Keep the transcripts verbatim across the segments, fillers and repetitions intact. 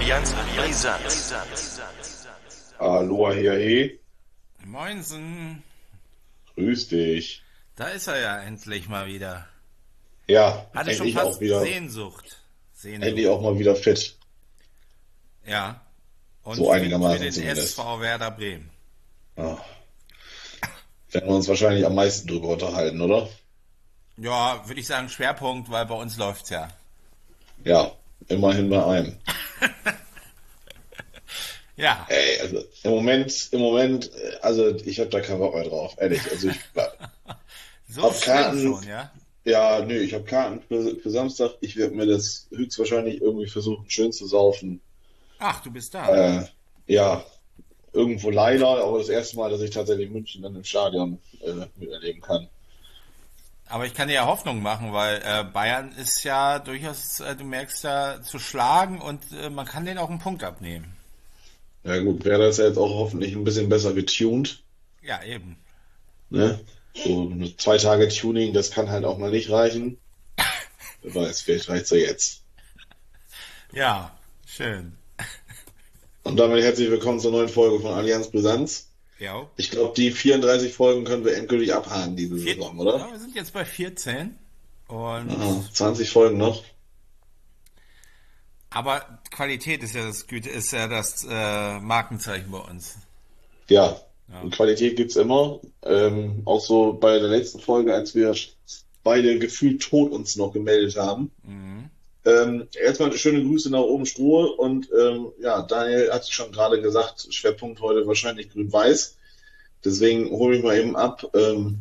Allianz Brisant. Aloha, hier, hey. Moinsen, Grüß dich. da ist er ja endlich mal wieder. Ja, Hatte schon endlich auch fast wieder, Sehnsucht. Sehnsucht. endlich auch mal wieder fit. Ja. Und So fit für einigermaßen den zumindest. S V Werder Bremen. Ja. Werden wir uns wahrscheinlich am meisten drüber unterhalten, oder? Ja, würde ich sagen Schwerpunkt, weil bei uns läuft's ja. Ja, immerhin bei einem. Ja, Ey, also im Moment, im Moment, äh, also ich habe da keinen Bock mehr drauf, ehrlich. Also ich so hab schlimm Karten, schon, ja. ja, nö, ich habe Karten für, für Samstag. Ich werde mir das höchstwahrscheinlich irgendwie versuchen, schön zu saufen. Ach, du bist da. Äh, ja, irgendwo leider, aber das erste Mal, dass ich tatsächlich München dann im Stadion äh, miterleben kann. Aber ich kann dir ja Hoffnung machen, weil äh, Bayern ist ja durchaus, äh, du merkst ja, zu schlagen und äh, man kann denen auch einen Punkt abnehmen. Ja gut, wäre das ja jetzt auch hoffentlich ein bisschen besser getuned, Ja, eben. ne? So zwei Tage Tuning, das kann halt auch mal nicht reichen. Wer weiß, vielleicht reicht's ja jetzt. Ja, schön. Und damit herzlich willkommen zur neuen Folge von Allianz Brisanz. Ja. Ich glaube, die vierunddreißig Folgen können wir endgültig abhaken diese Vier, Saison, oder? ja, wir sind jetzt bei vierzehn. Und Ah, zwanzig Folgen noch. aber Qualität ist ja das Güte, ist ja das äh, Markenzeichen bei uns. Ja, Ja. und Qualität gibt's immer. Ähm, auch so bei der letzten Folge, als wir beide gefühlt tot uns noch gemeldet haben. Mhm. Ähm, erstmal schöne Grüße nach oben Strohe und ähm, ja, Daniel hat es schon gerade gesagt, Schwerpunkt heute wahrscheinlich Grün-Weiß. Deswegen hole ich mal eben ab, ähm,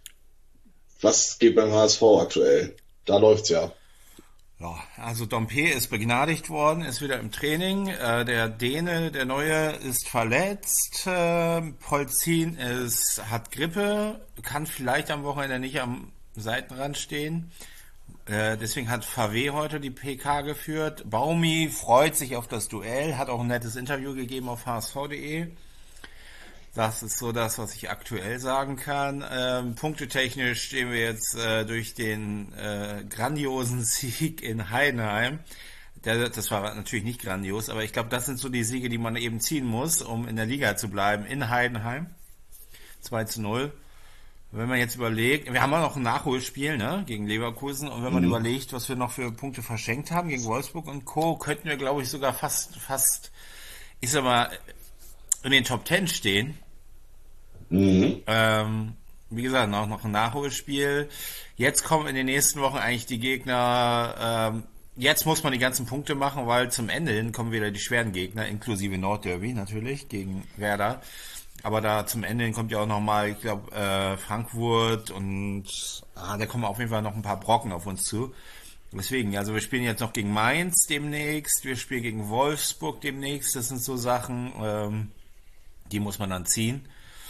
was geht beim H S V aktuell? Da läuft's ja. Ja, also Dompe ist begnadigt worden, ist wieder im Training. Äh, der Däne, der Neue, ist verletzt. Äh, Polzin ist, hat Grippe, kann vielleicht am Wochenende nicht am Seitenrand stehen. Äh, deswegen hat Favé heute die P K geführt. Baumi freut sich auf das Duell, hat auch ein nettes Interview gegeben auf h s v punkt d e. Das ist so das, was ich aktuell sagen kann. Ähm, punktetechnisch stehen wir jetzt äh, durch den äh, grandiosen Sieg in Heidenheim. Der, das war natürlich nicht grandios, aber ich glaube, das sind so die Siege, die man eben ziehen muss, um in der Liga zu bleiben. In Heidenheim zwei zu null. Wenn man jetzt überlegt, wir haben auch noch ein Nachholspiel, ne, gegen Leverkusen, und wenn man Mhm. überlegt, was wir noch für Punkte verschenkt haben gegen Wolfsburg und Co., könnten wir, glaube ich, sogar fast, fast, ich sag mal, in den Top Ten stehen. Mhm. Ähm, wie gesagt, noch, noch ein Nachholspiel. Jetzt kommen in den nächsten Wochen eigentlich die Gegner. Ähm, jetzt muss man die ganzen Punkte machen, weil zum Ende hin kommen wieder die schweren Gegner, inklusive Nordderby natürlich, gegen Werder. Aber da zum Ende hin kommt ja auch nochmal, ich glaube, äh, Frankfurt und ah, da kommen auf jeden Fall noch ein paar Brocken auf uns zu. Deswegen, also wir spielen jetzt noch gegen Mainz demnächst, wir spielen gegen Wolfsburg demnächst. Das sind so Sachen, ähm, die muss man dann ziehen.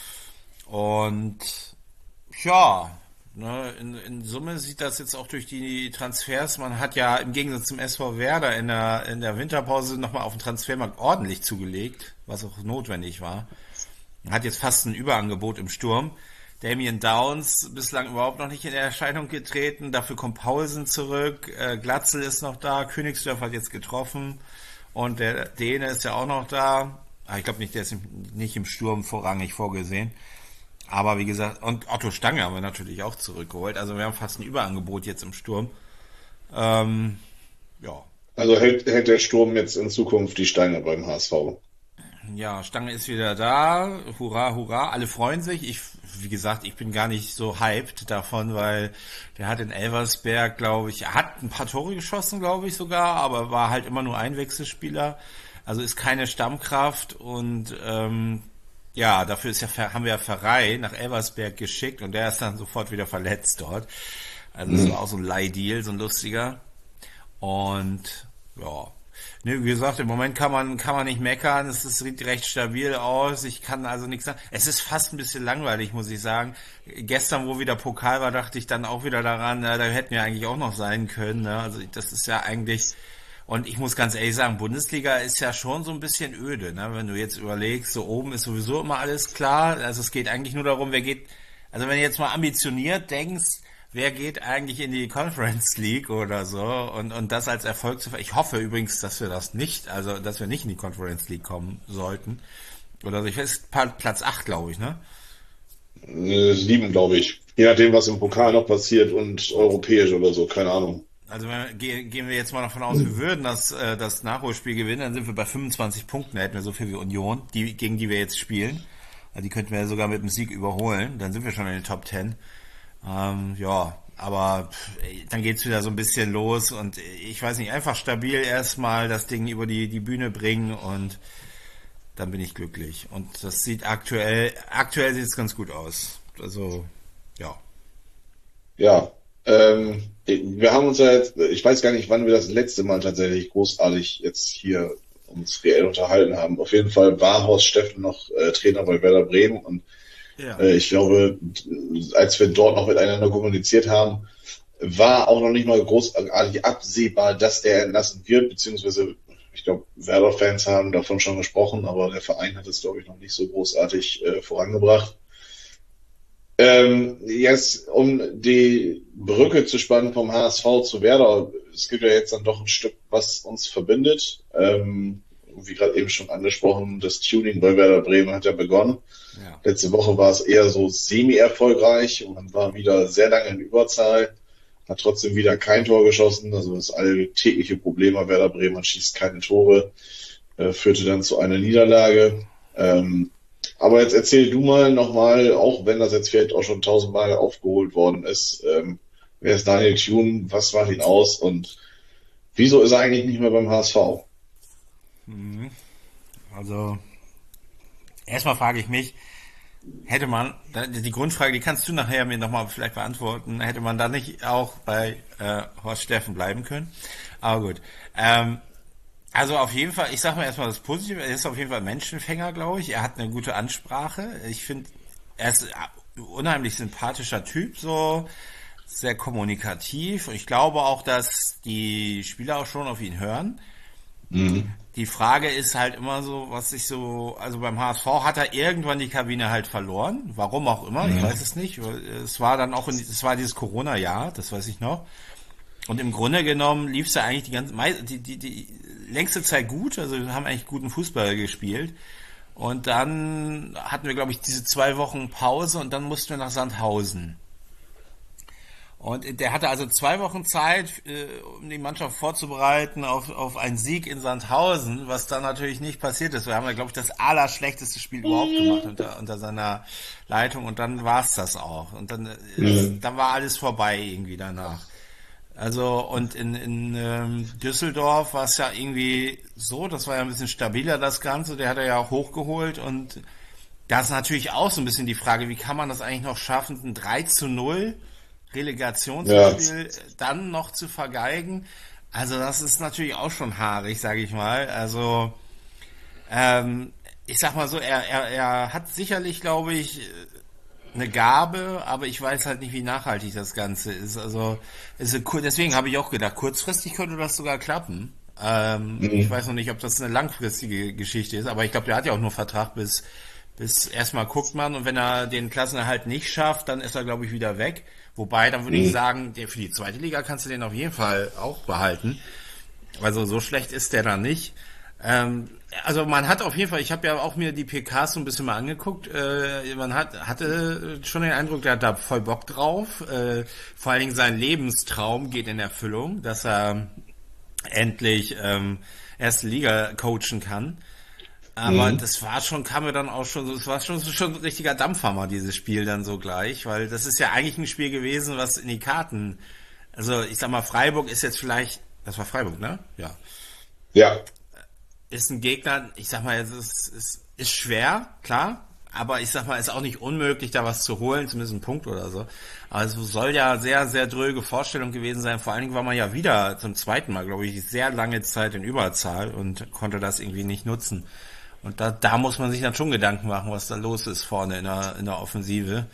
Und ja, ne, in, in Summe sieht das jetzt auch durch die Transfers. Man hat ja im Gegensatz zum S V Werder in der, in der Winterpause nochmal auf dem Transfermarkt ordentlich zugelegt, was auch notwendig war. Man hat jetzt fast ein Überangebot im Sturm. Damien Downs bislang überhaupt noch nicht in Erscheinung getreten. Dafür kommt Paulsen zurück. Äh, Glatzel ist noch da. Königsdörf hat jetzt getroffen. Und der Däne ist ja auch noch da. Ah, ich glaube nicht, der ist im, nicht im Sturm vorrangig vorgesehen. Aber wie gesagt, und Otto Stange haben wir natürlich auch zurückgeholt. Also wir haben fast ein Überangebot jetzt im Sturm. Ähm, ja. Also hält, hält der Sturm jetzt in Zukunft die Steine beim H S V. Ja, Stange ist wieder da. Hurra, hurra. Alle freuen sich. Ich, wie gesagt, ich bin gar nicht so hyped davon, weil der hat in Elversberg, glaube ich, er hat ein paar Tore geschossen, glaube ich sogar, aber war halt immer nur Einwechselspieler. Also ist keine Stammkraft und ähm, ja, dafür ist ja, haben wir ja Verrei nach Elversberg geschickt und der ist dann sofort wieder verletzt dort. Also es war auch so ein Leihdeal, so ein lustiger. Und ja, ne, wie gesagt, im Moment kann man kann man nicht meckern. Es ist, sieht recht stabil aus. Ich kann also nichts sagen. Es ist fast ein bisschen langweilig, muss ich sagen. Gestern, wo wieder Pokal war, dachte ich dann auch wieder daran, na, da hätten wir eigentlich auch noch sein können. Ne? Also das ist ja eigentlich. Und ich muss ganz ehrlich sagen, Bundesliga ist ja schon so ein bisschen öde, ne? Wenn du jetzt überlegst, so oben ist sowieso immer alles klar. Also es geht eigentlich nur darum, wer geht. Also wenn du jetzt mal ambitioniert denkst, wer geht eigentlich in die Conference League oder so und, und das als Erfolg zu ver- Ich hoffe übrigens, dass wir das nicht, also dass wir nicht in die Conference League kommen sollten. Oder so, ich weiß, Platz acht, glaube ich, ne? Äh, Sieben, glaube ich. Je nachdem, was im Pokal noch passiert und europäisch oder so, keine Ahnung. Also wenn, ge- gehen wir jetzt mal davon aus, wir würden das, äh, das Nachholspiel gewinnen, dann sind wir bei fünfundzwanzig Punkten, da hätten wir so viel wie Union, die, gegen die wir jetzt spielen. Also die könnten wir sogar mit dem Sieg überholen, dann sind wir schon in den Top Ten. Ähm, ja, aber pff, dann geht's wieder so ein bisschen los und ich weiß nicht, einfach stabil erstmal das Ding über die, die Bühne bringen und dann bin ich glücklich. Und das sieht aktuell, aktuell sieht es ganz gut aus. Also, ja. Ja, ähm, wir haben uns ja jetzt, ich weiß gar nicht, wann wir das letzte Mal tatsächlich großartig jetzt hier uns reell unterhalten haben. Auf jeden Fall war Horst Steffen noch äh, Trainer bei Werder Bremen und Ja. äh, ich glaube, als wir dort noch miteinander kommuniziert haben, war auch noch nicht mal großartig absehbar, dass er entlassen wird, beziehungsweise ich glaube, Werder-Fans haben davon schon gesprochen, aber der Verein hat es, glaube ich, noch nicht so großartig äh, vorangebracht. Ähm, jetzt, um die Brücke zu spannen vom H S V zu Werder, es gibt ja jetzt dann doch ein Stück, was uns verbindet. Ähm, wie gerade eben schon angesprochen, das Tuning bei Werder Bremen hat ja begonnen. Ja. Letzte Woche war es eher so semi-erfolgreich und man war wieder sehr lange in Überzahl, hat trotzdem wieder kein Tor geschossen, also das alltägliche Problem bei Werder Bremen, man schießt keine Tore, äh, führte dann zu einer Niederlage. Ähm, Aber jetzt erzähl du mal nochmal, auch wenn das jetzt vielleicht auch schon tausendmal aufgeholt worden ist, ähm, wer ist Daniel Thune, was macht ihn aus und wieso ist er eigentlich nicht mehr beim H S V? Also, erstmal frage ich mich, hätte man, die Grundfrage, die kannst du nachher mir nochmal vielleicht beantworten, hätte man da nicht auch bei äh, Horst Steffen bleiben können? Aber gut. Ähm, also auf jeden Fall, ich sage mal erstmal das Positive, er ist auf jeden Fall ein Menschenfänger, glaube ich. Er hat eine gute Ansprache. Ich finde, er ist ein unheimlich sympathischer Typ, so sehr kommunikativ. Und ich glaube auch, dass die Spieler auch schon auf ihn hören. Mhm. Die Frage ist halt immer so, was ich so, also beim H S V hat er irgendwann die Kabine halt verloren, warum auch immer, ich weiß es nicht. Es war dann auch, in, es war dieses Corona-Jahr, das weiß ich noch. Und im Grunde genommen lief es ja eigentlich die ganze, die, die, die längste Zeit gut, also wir haben eigentlich guten Fußball gespielt. Und dann hatten wir, glaube ich, diese zwei Wochen Pause und dann mussten wir nach Sandhausen. Und der hatte also zwei Wochen Zeit, äh, um die Mannschaft vorzubereiten auf, auf einen Sieg in Sandhausen, was dann natürlich nicht passiert ist. Wir haben ja, glaube ich, das allerschlechteste Spiel überhaupt gemacht unter, unter seiner Leitung und dann war es das auch. Und dann, äh, Mhm. dann war alles vorbei irgendwie danach. Also und in, in ähm, Düsseldorf war es ja irgendwie so, das war ja ein bisschen stabiler das Ganze, der hat er ja auch hochgeholt und da ist natürlich auch so ein bisschen die Frage, wie kann man das eigentlich noch schaffen, ein drei zu null Ja, Relegationsspiel dann noch zu vergeigen. Also das ist natürlich auch schon haarig, sage ich mal. Also ähm, ich sag mal so, er, er, er hat sicherlich, glaube ich, eine Gabe, aber ich weiß halt nicht, wie nachhaltig das Ganze ist. Also ist eine, kur- deswegen habe ich auch gedacht, kurzfristig könnte das sogar klappen. Ähm, ich mhm. weiß noch nicht, ob das eine langfristige Geschichte ist, aber ich glaube, der hat ja auch nur Vertrag bis bis erstmal guckt man und wenn er den Klassenerhalt nicht schafft, dann ist er, glaube ich, wieder weg. Wobei, dann würde ich Mhm. sagen, der für die zweite Liga kannst du den auf jeden Fall auch behalten. Also so schlecht ist der da nicht. Ähm, also man hat auf jeden Fall, ich habe ja auch mir die P Ks so ein bisschen mal angeguckt, äh, man hat, hatte schon den Eindruck, der hat da voll Bock drauf. Äh, vor allen Dingen sein Lebenstraum geht in Erfüllung, dass er endlich ähm, erste Liga coachen kann. Aber Mhm. das war schon, kam mir dann auch schon so, es war schon, schon ein richtiger Dampfhammer, dieses Spiel dann so gleich, weil das ist ja eigentlich ein Spiel gewesen, was in die Karten, also ich sag mal, Freiburg ist jetzt vielleicht, das war Freiburg, ne? Ja. Ja, Ist ein Gegner, ich sag mal, es ist, ist, ist schwer, klar, aber ich sag mal, ist auch nicht unmöglich, da was zu holen, zumindest einen Punkt oder so. Aber es soll ja sehr, sehr dröge Vorstellung gewesen sein. Vor allen Dingen war man ja wieder zum zweiten Mal, glaube ich, sehr lange Zeit in Überzahl und konnte das irgendwie nicht nutzen. Und da, da muss man sich dann schon Gedanken machen, was da los ist vorne in der, in der Offensive.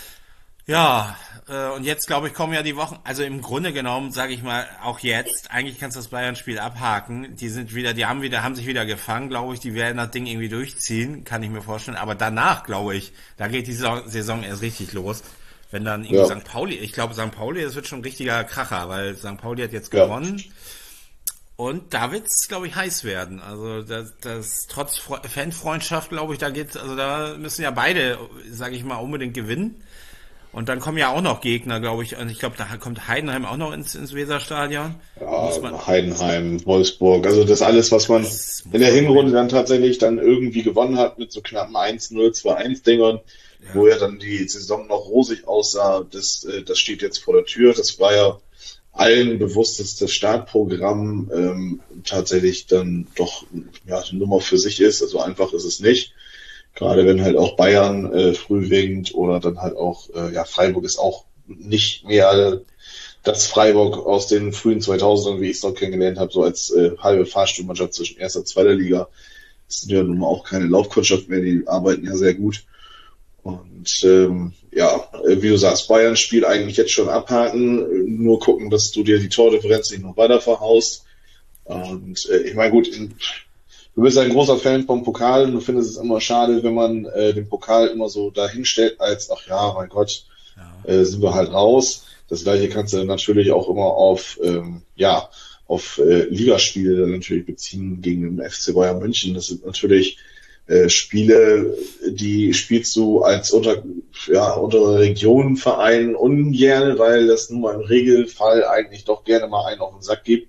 Ja, äh, und jetzt glaube ich kommen ja die Wochen, also im Grunde genommen, sage ich mal, auch jetzt, eigentlich kannst du das Bayern-Spiel abhaken. Die sind wieder, die haben wieder, haben sich wieder gefangen, glaube ich, die werden das Ding irgendwie durchziehen, kann ich mir vorstellen. Aber danach, glaube ich, da geht die Saison, Saison erst richtig los. Wenn dann irgendwie Ja, Sankt Pauli, ich glaube Sankt Pauli, das wird schon ein richtiger Kracher, weil Sankt Pauli hat jetzt ja. gewonnen und da wird es, glaube ich, heiß werden. Also das, das trotz Fre- Fanfreundschaft, glaube ich, da geht, also da müssen ja beide, sage ich mal, unbedingt gewinnen. Und dann kommen ja auch noch Gegner, glaube ich. Und ich glaube, da kommt Heidenheim auch noch ins, ins Weserstadion. Muss man, Ja, Heidenheim, Wolfsburg, also das alles, was man das in muss der man Hinrunde gewinnen. dann tatsächlich dann irgendwie gewonnen hat mit so knappen eins null, zwei eins Dingern, wo Ja, ja dann die Saison noch rosig aussah, das, äh, das steht jetzt vor der Tür. Das war ja allen bewusst, dass das Startprogramm ähm, tatsächlich dann doch ja, eine Nummer für sich ist. Also einfach ist es nicht. Gerade wenn halt auch Bayern äh, früh winkt oder dann halt auch, äh, ja, Freiburg ist auch nicht mehr das Freiburg aus den frühen zweitausendern, wie ich es noch kennengelernt habe, so als äh, halbe Fahrstuhlmannschaft zwischen erster und zweiter Liga. Das sind ja nun mal auch keine Laufkundschaft mehr, die arbeiten ja sehr gut. Und ähm, ja, äh, wie du sagst, Bayern Spiel eigentlich jetzt schon abhaken, nur gucken, dass du dir die Tordifferenz nicht noch weiter verhaust. Und äh, ich meine, gut, in, du bist ein großer Fan vom Pokal und du findest es immer schade, wenn man äh, den Pokal immer so dahinstellt als, ach ja, mein Gott, ja. äh, sind wir halt raus. Das gleiche kannst du natürlich auch immer auf, ähm, ja, auf äh, Ligaspiele dann natürlich beziehen gegen den F C Bayern München. Das sind natürlich äh, Spiele, die spielst du als unter, ja, untere Regionenverein ungern, weil das nun mal im Regelfall eigentlich doch gerne mal einen auf den Sack gibt.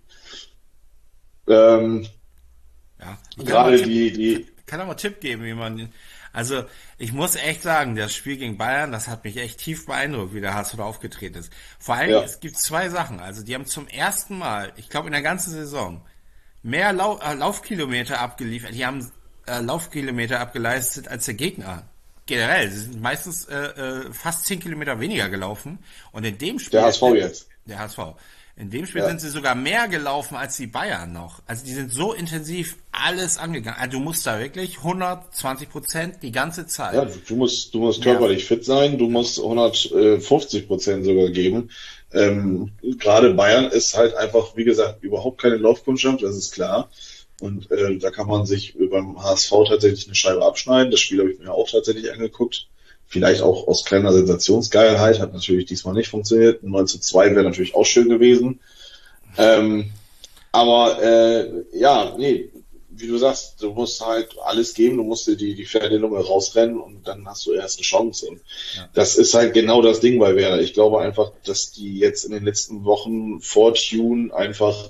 Ähm, Ja, ich kann auch mal gerade Tipp, die, kann, die, kann auch mal Tipp geben, wie man, also ich muss echt sagen, das Spiel gegen Bayern, das hat mich echt tief beeindruckt, wie der H S V da aufgetreten ist. Vor allem, ja, es gibt zwei Sachen, also die haben zum ersten Mal, ich glaube in der ganzen Saison, mehr Lau äh, Laufkilometer abgeliefert, die haben äh, Laufkilometer abgeleistet als der Gegner. Generell, sie sind meistens äh, äh, fast zehn Kilometer weniger gelaufen und in dem der Spiel, H S V jetzt. der H S V. In dem Spiel Ja. sind sie sogar mehr gelaufen als die Bayern noch. Also die sind so intensiv alles angegangen. Also du musst da wirklich hundertzwanzig Prozent die ganze Ja, Zeit. du du musst, du musst Ja, körperlich fit sein, du musst hundertfünfzig Prozent sogar geben. Ähm, gerade Bayern ist halt einfach, wie gesagt, überhaupt keine Laufkundschaft, das ist klar. Und äh, da kann man sich beim H S V tatsächlich eine Scheibe abschneiden. Das Spiel habe ich mir auch tatsächlich angeguckt. Vielleicht auch aus kleiner Sensationsgeilheit, hat natürlich diesmal nicht funktioniert. neun zu zwei wäre natürlich auch schön gewesen. Ähm, aber äh, ja, nee, wie du sagst, du musst halt alles geben, du musst dir die, die Pferdelunge rausrennen und dann hast du erst eine Chance. Und ja, das ist halt genau das Ding bei Werder. Ich glaube einfach, dass die jetzt in den letzten Wochen vor Tune einfach,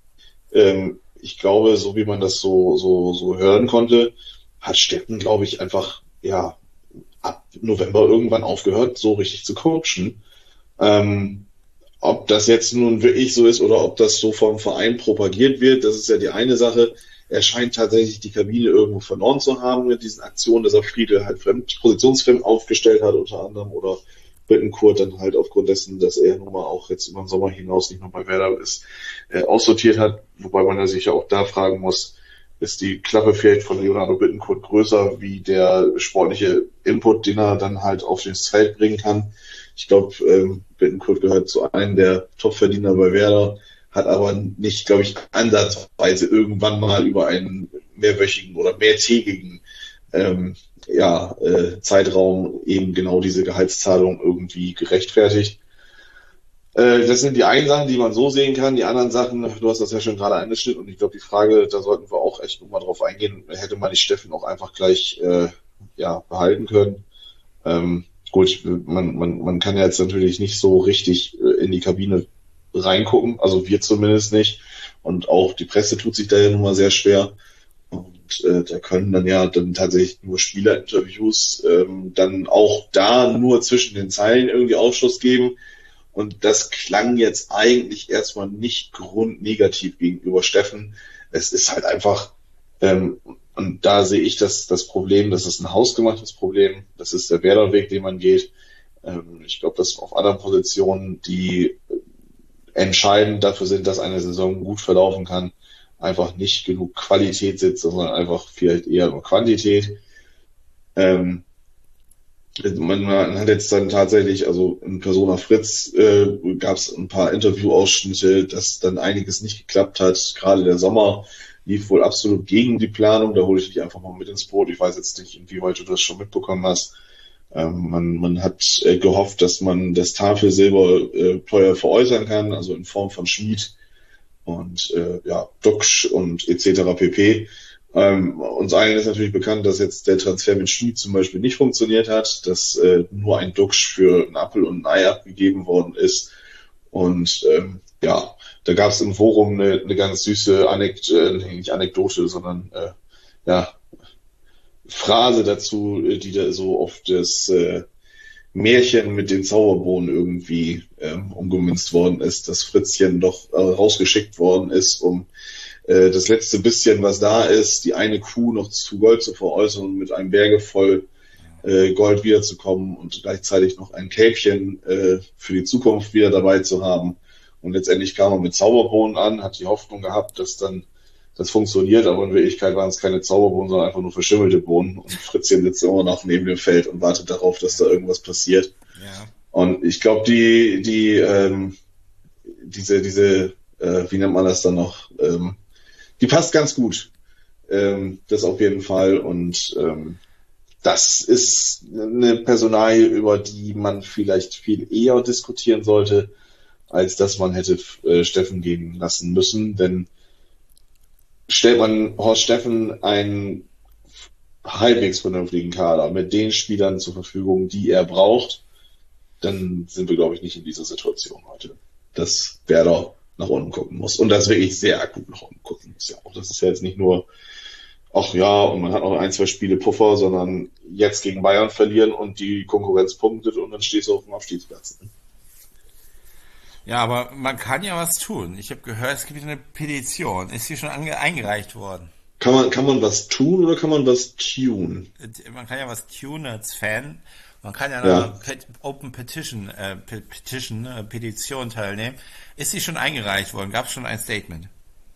ähm, ich glaube, so wie man das so, so, so hören konnte, hat Steffen, glaube ich, einfach, ja, ab November irgendwann aufgehört, so richtig zu coachen. Ähm, ob das jetzt nun wirklich so ist oder ob das so vom Verein propagiert wird, das ist ja die eine Sache. Er scheint tatsächlich die Kabine irgendwo verloren zu haben mit diesen Aktionen, dass er Friedel halt fremd, positionsfremd aufgestellt hat unter anderem oder Bittencourt dann halt aufgrund dessen, dass er nun mal auch jetzt über den Sommer hinaus nicht noch bei Werder ist, äh, aussortiert hat. Wobei man ja sich ja auch da fragen muss, ist die Klappe vielleicht von Leonardo Bittencourt größer wie der sportliche Input, den er dann halt auf das Feld bringen kann. Ich glaube, ähm, Bittencourt gehört zu einem der Topverdiener bei Werder, hat aber nicht, glaube ich, ansatzweise irgendwann mal über einen mehrwöchigen oder mehrtägigen ähm, ja, äh, Zeitraum eben genau diese Gehaltszahlung irgendwie gerechtfertigt. Äh, das sind die einen Sachen, die man so sehen kann. Die anderen Sachen, du hast das ja schon gerade angeschnitten und ich glaube, die Frage, da sollten wir auch echt nochmal drauf eingehen, hätte man die Steffen auch einfach gleich äh, ja, behalten können. Ähm, gut, man, man, man kann ja jetzt natürlich nicht so richtig äh, in die Kabine reingucken, also wir zumindest nicht. Und auch die Presse tut sich da ja nun mal sehr schwer. Und äh, da können dann ja dann tatsächlich nur Spielerinterviews ähm, dann auch da nur zwischen den Zeilen irgendwie Aufschluss geben. Und das klang jetzt eigentlich erstmal nicht grundnegativ gegenüber Steffen. Es ist halt einfach, ähm, und da sehe ich das, das Problem, das ist ein hausgemachtes Problem. Das ist der Werderweg, den man geht. Ähm, ich glaube, dass auf anderen Positionen, die entscheidend dafür sind, dass eine Saison gut verlaufen kann, einfach nicht genug Qualität sitzt, sondern einfach vielleicht eher nur Quantität. Ähm, man, man hat jetzt dann tatsächlich, also in Persona Fritz äh, gab es ein paar Interviewausschnitte, dass dann einiges nicht geklappt hat. Gerade der Sommer lief wohl absolut gegen die Planung. Da hole ich dich einfach mal mit ins Boot. Ich weiß jetzt nicht, inwieweit du das schon mitbekommen hast. Ähm, man, man hat äh, gehofft, dass man das Tafelsilber äh, teuer veräußern kann, also in Form von Schmied und äh, ja, Duxch und et cetera pp. Ähm, uns allen ist natürlich bekannt, dass jetzt der Transfer mit Schmied zum Beispiel nicht funktioniert hat, dass äh, nur ein Duxch für einen Apfel und ein Ei abgegeben worden ist. Und ähm, ja, da gab es im Forum eine, eine ganz süße Anekdote, äh, nicht Anekdote, sondern äh, ja, Phrase dazu, die da so auf das äh, Märchen mit den Zauberbohnen irgendwie ähm, umgemünzt worden ist, dass Fritzchen doch äh, rausgeschickt worden ist, um äh, das letzte bisschen, was da ist, die eine Kuh noch zu Gold zu veräußern und mit einem Berge voll äh, Gold wiederzukommen und gleichzeitig noch ein Kälbchen äh, für die Zukunft wieder dabei zu haben. Und letztendlich kam er mit Zauberbohnen an, hat die Hoffnung gehabt, dass dann das funktioniert, aber in Wirklichkeit waren es keine Zauberbohnen, sondern einfach nur verschimmelte Bohnen. Und Fritzchen sitzt immer noch neben dem Feld und wartet darauf, dass da irgendwas passiert. Ja. Und ich glaube, die, die, ähm, diese, diese, äh, wie nennt man das dann noch? Ähm, die passt ganz gut. Ähm, das auf jeden Fall. Und ähm, das ist eine Personalie, über die man vielleicht viel eher diskutieren sollte, als dass man hätte äh, Steffen gehen lassen müssen. Denn stellt man Horst Steffen einen halbwegs vernünftigen Kader mit den Spielern zur Verfügung, die er braucht, dann sind wir, glaube ich, nicht in dieser Situation heute, dass Werder nach unten gucken muss. Und das wirklich sehr akut nach unten gucken muss. Ja, auch das ist ja jetzt nicht nur, ach ja, und man hat noch ein, zwei Spiele Puffer, sondern jetzt gegen Bayern verlieren und die Konkurrenz punktet und dann stehst du auf dem Abstiegsplatz. Ja, aber man kann ja was tun. Ich habe gehört, es gibt eine Petition. Ist die schon ange eingereicht worden? Kann man, kann man was tun oder kann man was tun? Man kann ja was tun als Fan. Man kann ja an Ja. einer Pet Open Petition, äh, Petition, äh, Petition teilnehmen. Ist die schon eingereicht worden? Gab es schon ein Statement?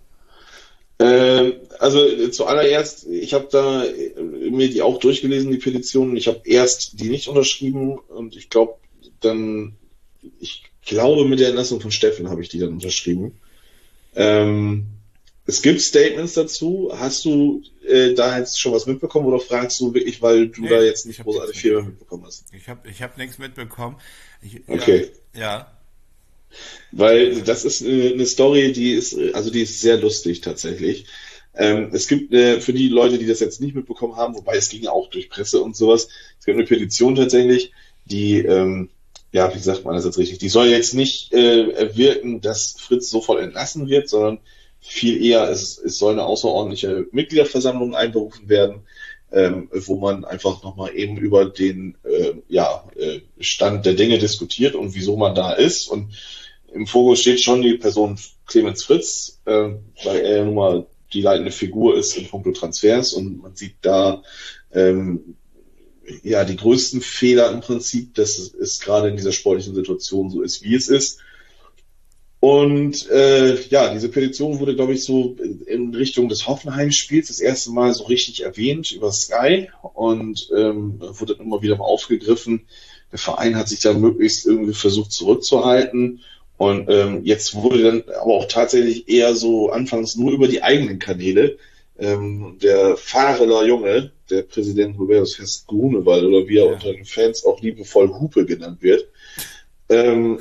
Ähm, also äh, zuallererst, ich habe da äh, mir die auch durchgelesen, die Petitionen. Ich habe erst die nicht unterschrieben und ich glaube dann, ich glaube mit der Entlassung von Steffen habe ich die dann unterschrieben. Ähm, es gibt Statements dazu. Hast du äh, da jetzt schon was mitbekommen oder fragst du wirklich, weil du Nee, da jetzt ich nicht hab großartig nichts viel mehr mitbekommen. mitbekommen hast? Ich habe ich hab nichts mitbekommen. Ich, Okay. Ja, ja. Weil das ist eine, eine Story, die ist, äh, also die ist sehr lustig tatsächlich. Ähm, es gibt äh, für die Leute, die das jetzt nicht mitbekommen haben, wobei es ging auch durch Presse und sowas, es gibt eine Petition tatsächlich, die, ähm, ja, wie sagt man das jetzt richtig, die soll jetzt nicht äh, erwirken, dass Fritz sofort entlassen wird, sondern viel eher, es, es soll eine außerordentliche Mitgliederversammlung einberufen werden, ähm, wo man einfach nochmal eben über den äh, ja, äh, Stand der Dinge diskutiert und wieso man da ist. Und im Fokus steht schon die Person Clemens Fritz, äh, weil er nun mal die leitende Figur ist in puncto Transfers und man sieht da ähm, ja die größten Fehler im Prinzip, dass es gerade in dieser sportlichen Situation so ist, wie es ist. Und äh, ja, diese Petition wurde, glaube ich, so in Richtung des Hoffenheim-Spiels das erste Mal so richtig erwähnt über Sky und ähm, wurde dann immer wieder mal aufgegriffen. Der Verein hat sich da möglichst irgendwie versucht zurückzuhalten. Und ähm, jetzt wurde dann aber auch tatsächlich eher so anfangs nur über die eigenen Kanäle ähm, der Fahreler Junge, der Präsident Hubertus Fest Grunewald oder wie er Ja. unter den Fans auch liebevoll Hupe genannt wird, ähm,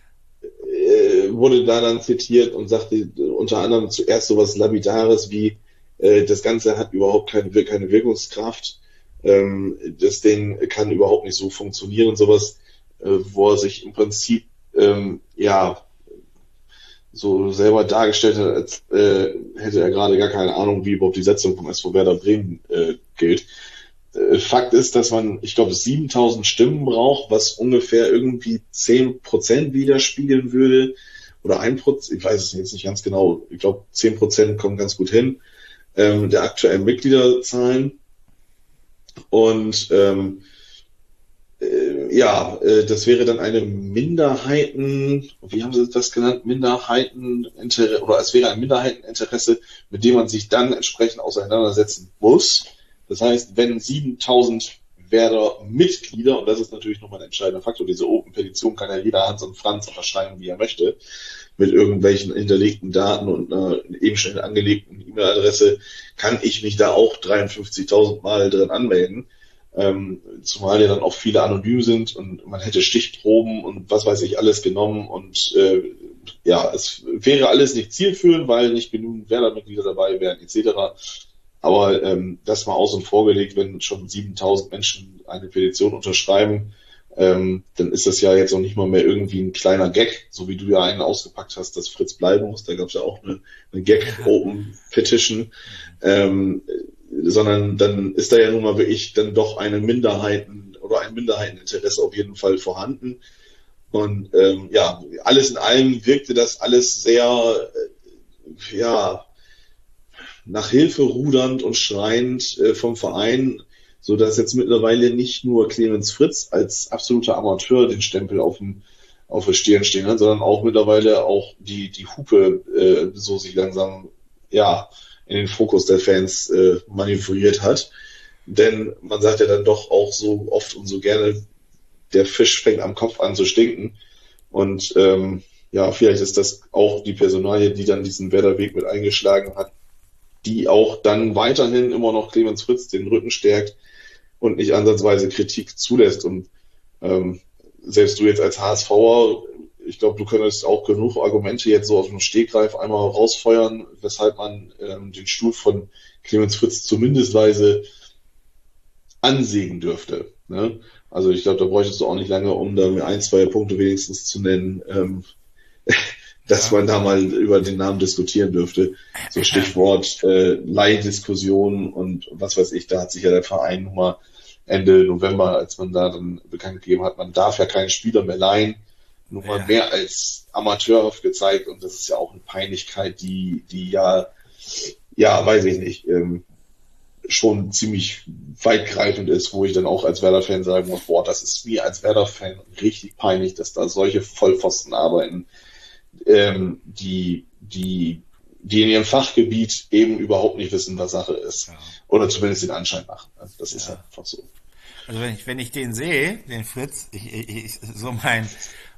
äh, wurde da dann zitiert und sagte äh, unter anderem zuerst sowas Lapidares wie äh, das Ganze hat überhaupt keine, Wir- keine Wirkungskraft, ähm, das Ding kann überhaupt nicht so funktionieren und sowas, äh, wo er sich im Prinzip ähm, ja so selber dargestellt hat, als äh, hätte er gerade gar keine Ahnung, wie überhaupt die Setzung vom S V Werder Bremen äh, gilt. Äh, Fakt ist, dass man, ich glaube, siebentausend Stimmen braucht, was ungefähr irgendwie zehn Prozent widerspiegeln würde. Oder ein Prozent, ich weiß es jetzt nicht ganz genau. Ich glaube, zehn Prozent kommen ganz gut hin, ähm, der aktuellen Mitgliederzahlen. Und ähm, äh, ja, äh, das wäre dann eine Minderheiten, wie haben Sie das genannt? Minderheiteninteresse, oder es wäre ein Minderheiteninteresse, mit dem man sich dann entsprechend auseinandersetzen muss. Das heißt, wenn siebentausend Werder Mitglieder, und das ist natürlich nochmal ein entscheidender Faktor, diese Open-Petition kann ja jeder Hans und Franz unterschreiben, wie er möchte, mit irgendwelchen hinterlegten Daten und einer eben schnell angelegten E-Mail-Adresse, kann ich mich da auch dreiundfünfzigtausend Mal drin anmelden. Ähm, zumal ja dann auch viele anonym sind und man hätte Stichproben und was weiß ich alles genommen und äh, ja, es wäre alles nicht zielführend, weil nicht genügend Werder-Mitglieder dabei wären et cetera. Aber ähm, das mal außen vor gelegt, wenn schon siebentausend Menschen eine Petition unterschreiben, ähm, dann ist das ja jetzt auch nicht mal mehr irgendwie ein kleiner Gag, so wie du ja einen ausgepackt hast, dass Fritz bleiben muss. Da gab es ja auch eine, eine Gag-Open-Petition. Ähm, sondern dann ist da ja nun mal wirklich dann doch eine Minderheiten oder ein Minderheiteninteresse auf jeden Fall vorhanden. Und ähm, ja, alles in allem wirkte das alles sehr, äh, ja, nach Hilfe rudernd und schreiend äh, vom Verein, so dass jetzt mittlerweile nicht nur Clemens Fritz als absoluter Amateur den Stempel auf dem auf der Stirn stehen hat, sondern auch mittlerweile auch die die Hupe äh, so sich langsam ja in den Fokus der Fans äh, manövriert hat. Denn man sagt ja dann doch auch so oft und so gerne, der Fisch fängt am Kopf an zu stinken. Und ähm, ja, vielleicht ist das auch die Personalie, die dann diesen Werder-Weg mit eingeschlagen hat, die auch dann weiterhin immer noch Clemens Fritz den Rücken stärkt und nicht ansatzweise Kritik zulässt. Und ähm, selbst du jetzt als HSVer, ich glaube, du könntest auch genug Argumente jetzt so aus dem Stegreif einmal rausfeuern, weshalb man ähm, den Stuhl von Clemens Fritz zumindestweise ansägen dürfte. Ne? Also ich glaube, da bräuchtest du auch nicht lange, um da mir ein, zwei Punkte wenigstens zu nennen, ähm, dass ja. man da mal über den Namen diskutieren dürfte. So Stichwort äh, Leihdiskussion und was weiß ich, da hat sich ja der Verein nun mal Ende November, als man da dann bekannt gegeben hat, man darf ja keinen Spieler mehr leihen, nun mal ja. mehr als amateurhaft gezeigt, und das ist ja auch eine Peinlichkeit, die, die ja, ja, weiß ich nicht, ähm, schon ziemlich weitgreifend ist, wo ich dann auch als Werder-Fan sagen muss, boah, das ist mir als Werder-Fan richtig peinlich, dass da solche Vollpfosten arbeiten, ähm, die, die, die in ihrem Fachgebiet eben überhaupt nicht wissen, was Sache ist. Ja. Oder zumindest den Anschein machen. Das ist ja. einfach so. Also wenn ich, wenn ich den sehe, den Fritz, ich, ich, so mein,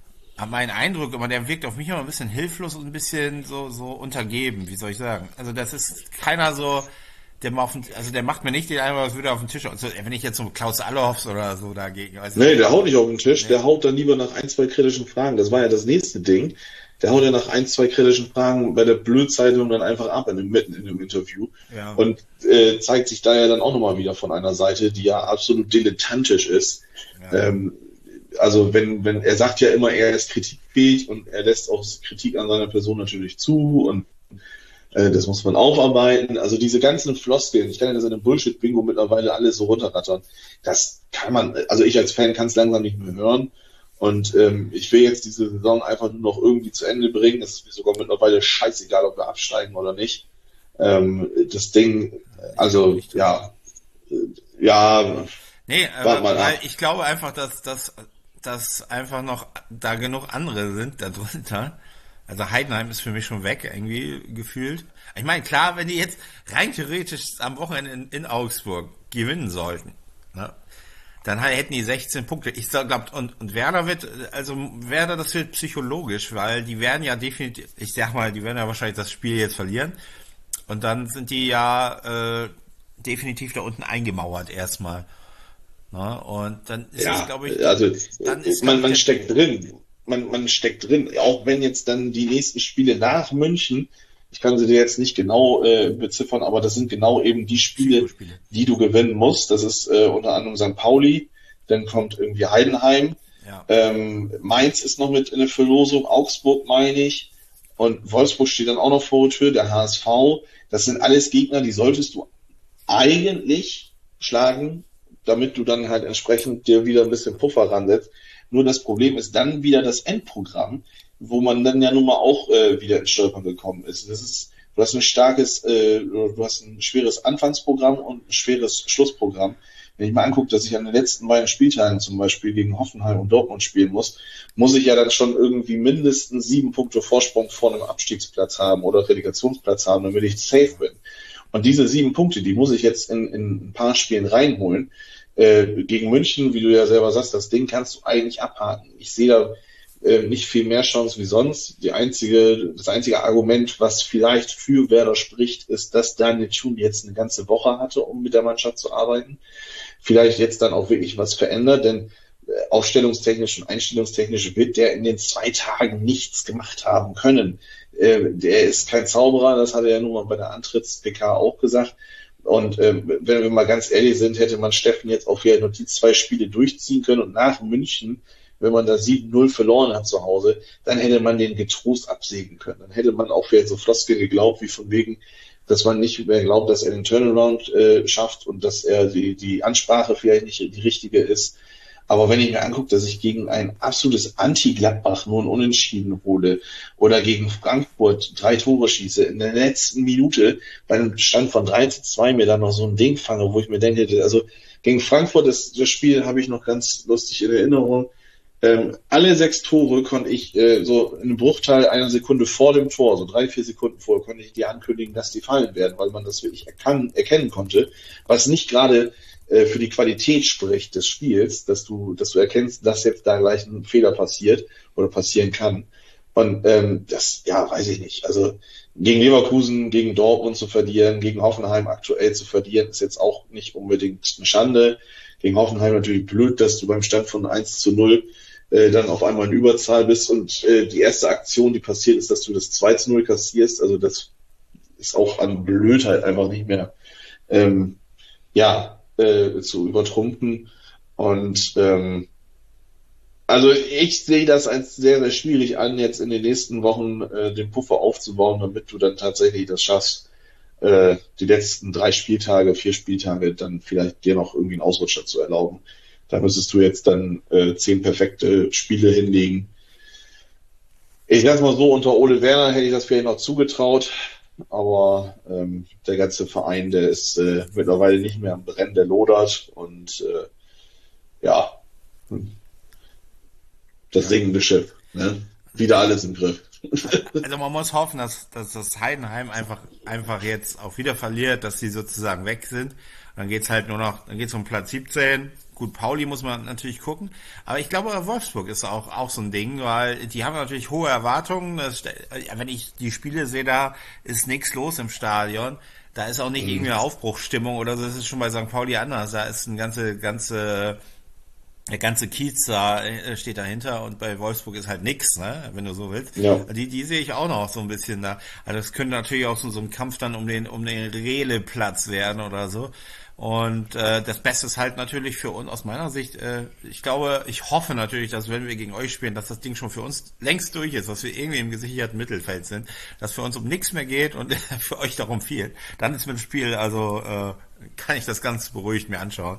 mein Eindruck, aber der wirkt auf mich immer ein bisschen hilflos und ein bisschen so, so untergeben, wie soll ich sagen. Also das ist keiner so, der mal auf den, also der macht mir nicht den Eindruck, als würde er auf den Tisch, also wenn ich jetzt so Klaus Allofs oder so dagegen, also nee, der haut nicht auf den Tisch, nee. Der haut dann lieber nach ein, zwei kritischen Fragen. Das war ja das nächste Ding. Der haut ja nach ein, zwei kritischen Fragen bei der Blödzeitung dann einfach ab in dem, mitten in dem Interview. Ja. Und äh, zeigt sich da ja dann auch nochmal wieder von einer Seite, die ja absolut dilettantisch ist. Ja. Ähm, also wenn, wenn, er sagt ja immer, er ist kritikfähig und er lässt auch Kritik an seiner Person natürlich zu und äh, das muss man aufarbeiten. Also diese ganzen Floskeln, ich kann ja das in einem Bullshit-Bingo mittlerweile alles so runterrattern. Das kann man, also ich als Fan kann es langsam nicht mehr hören. Und ähm, ich will jetzt diese Saison einfach nur noch irgendwie zu Ende bringen. Es ist mir sogar mittlerweile scheißegal, ob wir absteigen oder nicht. Ähm, das Ding, also ja, äh, ja. Nee, aber weil ich glaube einfach, dass, dass, dass einfach noch da genug andere sind da drunter. Also Heidenheim ist für mich schon weg, irgendwie gefühlt. Ich meine, klar, wenn die jetzt rein theoretisch am Wochenende in, in Augsburg gewinnen sollten, ne? Dann hätten die sechzehn Punkte. Ich glaube, und, und Werder wird, also Werder, das wird psychologisch, weil die werden ja definitiv, ich sag mal, die werden ja wahrscheinlich das Spiel jetzt verlieren. Und dann sind die ja äh, definitiv da unten eingemauert erstmal. Na, und dann ist ja, es, glaube ich, also dann ist, man, man steckt drin. Man, man steckt drin. Auch wenn jetzt dann die nächsten Spiele nach München, ich kann sie dir jetzt nicht genau äh, beziffern, aber das sind genau eben die Spiele, die du gewinnen musst. Das ist äh, unter anderem Sankt Pauli, dann kommt irgendwie Heidenheim, ja. ähm, Mainz ist noch mit in der Verlosung, Augsburg meine ich, und Wolfsburg steht dann auch noch vor der Tür, der H S V. Das sind alles Gegner, die solltest du eigentlich schlagen, damit du dann halt entsprechend dir wieder ein bisschen Puffer ransetzt. Nur das Problem ist dann wieder das Endprogramm, wo man dann ja nun mal auch äh, wieder ins Stolpern gekommen ist. Das ist, du hast ein starkes, äh, du hast ein schweres Anfangsprogramm und ein schweres Schlussprogramm. Wenn ich mal angucke, dass ich an den letzten beiden Spieltagen zum Beispiel gegen Hoffenheim und Dortmund spielen muss, muss ich ja dann schon irgendwie mindestens sieben Punkte Vorsprung vor einem Abstiegsplatz haben oder Relegationsplatz haben, damit ich safe bin. Und diese sieben Punkte, die muss ich jetzt in, in ein paar Spielen reinholen. Äh, gegen München, wie du ja selber sagst, das Ding kannst du eigentlich abhaken. Ich sehe da äh, nicht viel mehr Chance wie sonst. Die einzige, das einzige Argument, was vielleicht für Werder spricht, ist, dass Daniel Thun jetzt eine ganze Woche hatte, um mit der Mannschaft zu arbeiten. vielleicht jetzt dann auch wirklich was verändert, denn aufstellungstechnisch und einstellungstechnisch wird der in den zwei Tagen nichts gemacht haben können. Äh, der ist kein Zauberer, das hat er ja nun mal bei der Antritts-P K auch gesagt. Und äh, wenn wir mal ganz ehrlich sind, hätte man Steffen jetzt auch vielleicht noch die zwei Spiele durchziehen können und nach München, wenn man da sieben null verloren hat zu Hause, dann hätte man den getrost absägen können. Dann hätte man auch vielleicht so Floskeln geglaubt, wie von wegen, dass man nicht mehr glaubt, dass er den Turnaround äh, schafft und dass er die, die Ansprache vielleicht nicht die richtige ist. Aber wenn ich mir angucke, dass ich gegen ein absolutes Anti-Gladbach nur ein Unentschieden hole oder gegen Frankfurt drei Tore schieße, in der letzten Minute bei einem Stand von drei zu zwei mir dann noch so ein Ding fange, wo ich mir denke, also gegen Frankfurt, das, das Spiel habe ich noch ganz lustig in Erinnerung. Ähm, alle sechs Tore konnte ich äh, so in einem Bruchteil einer Sekunde vor dem Tor, so drei, vier Sekunden vorher, konnte ich dir ankündigen, dass die fallen werden, weil man das wirklich erkan- erkennen konnte, was nicht gerade äh, für die Qualität spricht des Spiels, dass du, dass du erkennst, dass jetzt da gleich ein Fehler passiert oder passieren kann. Und ähm, das, ja, weiß ich nicht. Also gegen Leverkusen, gegen Dortmund zu verlieren, gegen Hoffenheim aktuell zu verlieren, ist jetzt auch nicht unbedingt eine Schande. Gegen Hoffenheim natürlich blöd, dass du beim Stand von eins zu null äh, dann auf einmal in Überzahl bist und äh, die erste Aktion, die passiert, ist, dass du das zwei zu null kassierst. Also das ist auch an Blödheit einfach nicht mehr ähm, ja äh, zu übertrumpfen. Und ähm, also ich sehe das als sehr, sehr schwierig an, jetzt in den nächsten Wochen äh, den Puffer aufzubauen, damit du dann tatsächlich das schaffst, äh, die letzten drei Spieltage, vier Spieltage dann vielleicht dir noch irgendwie einen Ausrutscher zu erlauben. Da müsstest du jetzt dann äh, zehn perfekte Spiele hinlegen. Ich sag mal so, unter Ole Werner hätte ich das vielleicht noch zugetraut, aber ähm, der ganze Verein, der ist äh, mittlerweile nicht mehr am Brennen, der lodert und äh, ja, das singende Schiff, ne? Wieder alles im Griff. Also man muss hoffen, dass, dass das Heidenheim einfach, einfach jetzt auch wieder verliert, dass sie sozusagen weg sind. Dann geht's halt nur noch, dann geht's um Platz siebzehn. Gut, Pauli muss man natürlich gucken. Aber ich glaube, Wolfsburg ist auch, auch so ein Ding, weil die haben natürlich hohe Erwartungen. Das, wenn ich die Spiele sehe, da ist nichts los im Stadion. Da ist auch nicht mhm. irgendwie eine Aufbruchsstimmung oder so. Das ist schon bei Sankt Pauli anders. Da ist ein ganze, ganze, der ganze Kiez da steht dahinter und bei Wolfsburg ist halt nix, ne, wenn du so willst. Ja. Die, die sehe ich auch noch so ein bisschen da. Also das könnte natürlich auch so, so ein Kampf dann um den, um den Rele-Platz werden oder so. Und äh, das Beste ist halt natürlich für uns aus meiner Sicht, äh, ich glaube, ich hoffe natürlich, dass wenn wir gegen euch spielen, dass das Ding schon für uns längst durch ist, dass wir irgendwie im gesicherten Mittelfeld sind, dass für uns um nichts mehr geht und für euch darum viel. Dann ist mit dem Spiel, also äh, kann ich das ganz beruhigt mir anschauen.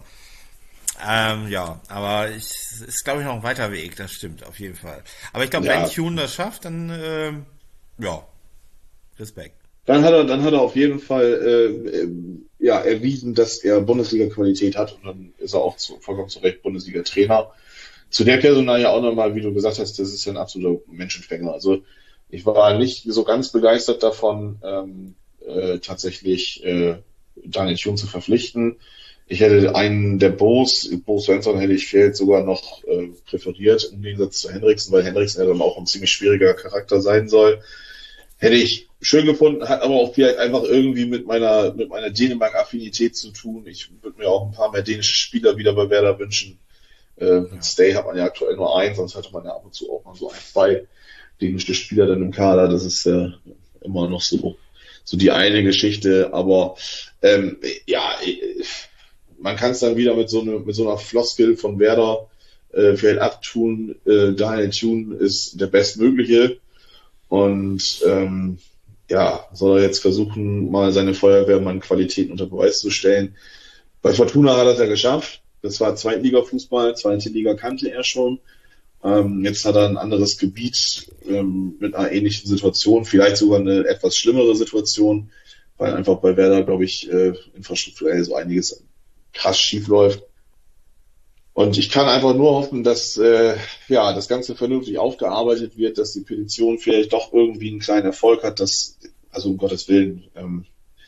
Ähm, ja, aber ich, es ist, glaube ich, noch ein weiter Weg, das stimmt, auf jeden Fall. Aber ich glaube, ja. wenn Tune das schafft, dann, äh, ja, Respekt. Dann hat er, dann hat er auf jeden Fall, äh, ja, erwiesen, dass er Bundesliga-Qualität hat und dann ist er auch zu, vollkommen zu Recht Bundesliga-Trainer. Zu der Personal ja auch nochmal, wie du gesagt hast, das ist ja ein absoluter Menschenfänger. Also, ich war nicht so ganz begeistert davon, ähm, äh, tatsächlich, äh, Daniel Thune zu verpflichten. Ich hätte einen der Bo's, Bo Svensson hätte ich vielleicht sogar noch äh, präferiert im Gegensatz zu Henriksen, weil Henriksen ja dann auch ein ziemlich schwieriger Charakter sein soll. Hätte ich schön gefunden, hat aber auch vielleicht einfach irgendwie mit meiner mit meiner Dänemark-Affinität zu tun. Ich würde mir auch ein paar mehr dänische Spieler wieder bei Werder wünschen. Äh, mit Stay hat man ja aktuell nur einen, sonst hatte man ja ab und zu auch mal so ein, zwei dänische Spieler dann im Kader. Das ist äh, immer noch so so die eine Geschichte. Aber ähm, ja, man kann es dann wieder mit so, eine, mit so einer Floskel von Werder äh, vielleicht abtun. Äh, Daniel Thune ist der Bestmögliche und ähm, ja, soll er jetzt versuchen, mal seine Feuerwehrmann-Qualitäten unter Beweis zu stellen. Bei Fortuna hat er es ja geschafft. Das war Zweitliga-Fußball, zweite Liga kannte er schon. Ähm, jetzt hat er ein anderes Gebiet ähm, mit einer ähnlichen Situation, vielleicht sogar eine etwas schlimmere Situation, weil einfach bei Werder, glaube ich, äh, infrastrukturell so einiges krass schief läuft. Und ich kann einfach nur hoffen, dass äh, ja das Ganze vernünftig aufgearbeitet wird, dass die Petition vielleicht doch irgendwie einen kleinen Erfolg hat, dass, also um Gottes Willen, ähm,